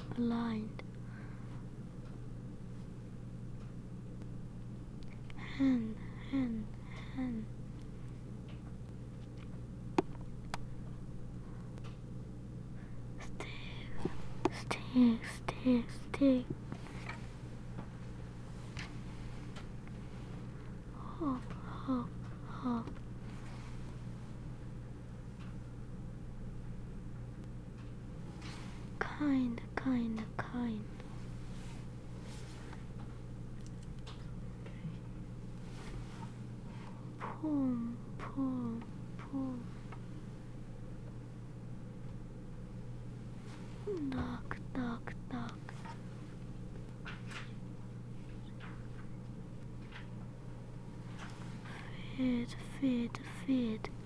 aligned. Hand, hand, hand. Stick, stick, stick. Hop, hop, hop. Kind, kind, kind. Pull, pull, pull. Duck, duck, duck. Feed, feed, feed.